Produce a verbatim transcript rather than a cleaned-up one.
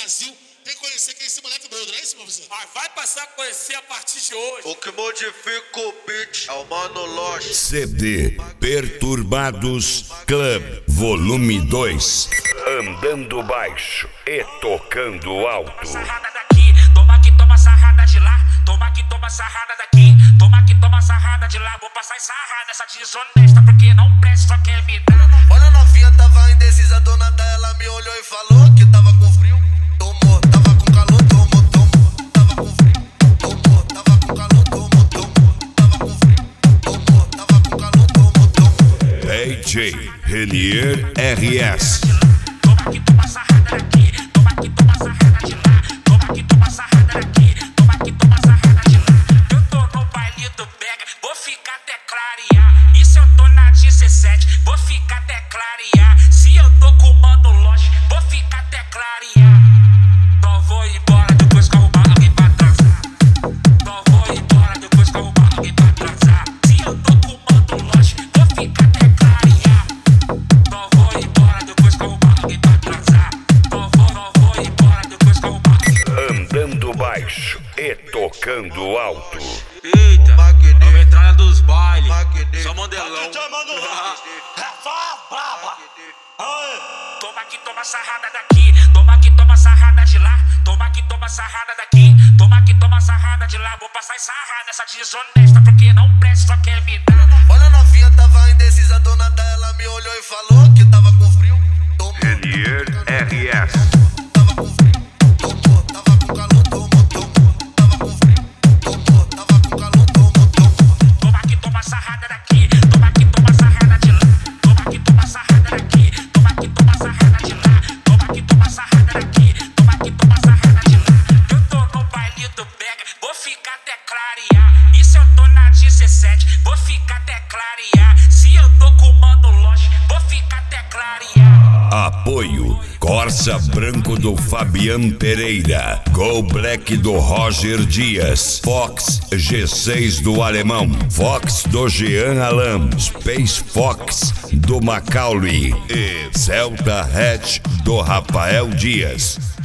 Brasil tem que conhecer quem é esse moleque doido, não é isso, professor? Mas vai passar a conhecer a partir de hoje. O que modifica o beat é o Mano Loche. C D Perturbados Club Volume dois. Andando baixo e tocando alto. Sarrada daqui, toma que toma sarrada de lá. Toma que toma sarrada daqui, toma que toma sarrada de lá. Vou passar sarrada nessa desonesta porque não presta, só quer me dar. Olha a novinha, tava indecisa, dona da ela me olhou e falou que tava com frio. Tomou, tava com calor, tomou, tomou. Tava com frio, tomou, tava com calor, tomou, tomou. Tava com frio, tomou, tava com calor, tomou, tomou. D J Renier R S. Toma que toma sarrada daqui, toma que toma sarrada de lá. Toma que toma sarrada daqui, toma que toma sarrada de lá. Eu tô no baile do Pega, vou ficar até clarear. E se eu tô na dezessete, vou ficar até clarear. Se eu tô com o Mano Loche, vou ficar até clarear. Então vou embora depois que arrumar alguém pra transar. Então vou embora depois que arrumar alguém pra transar. Se eu tô com o Mano Loche, vou ficar até clarear. Então vou embora depois que arrumar alguém pra transar. Então vou, então vou embora depois que arrumar alguém. Andando baixo e tocando alto. Eita, Magnífico. é a metralha dos bailes. Magnífico. Só modelão. Toma que toma sarrada daqui, toma que toma sarrada de lá. Toma que toma sarrada daqui, toma que toma sarrada de lá. Vou passar sarrada nessa desonesta porque não presta, só quer me dar. Olha a novinha, tava indecisa, dona da ela me olhou e falou que tava com frio. Tomou, Renier R S. tava com frio, tomou, tava com calor, tomou, tomou. Tava com frio, tomou, tava com calor, tomou, tomou. Toma que toma sarrada daqui, toma que toma sarrada de lá. Toma que toma sarrada daqui, toma que toma sarrada de lá. Toma que toma sarrada daqui, toma que toma sarrada de lá. Eu tô no baile do Pega, vou ficar até clarear. E se eu tô na dezessete, vou ficar até clarear. Se eu tô com o Mano Loche, vou ficar até clarear. Apoio Corsa Branco do Fabian Pereira, Go Black do Roger Dias, Fox G seis do Alemão, Fox do Jean Alam, Space Fox do Macaulay e Celta Hatch do Rafael Dias.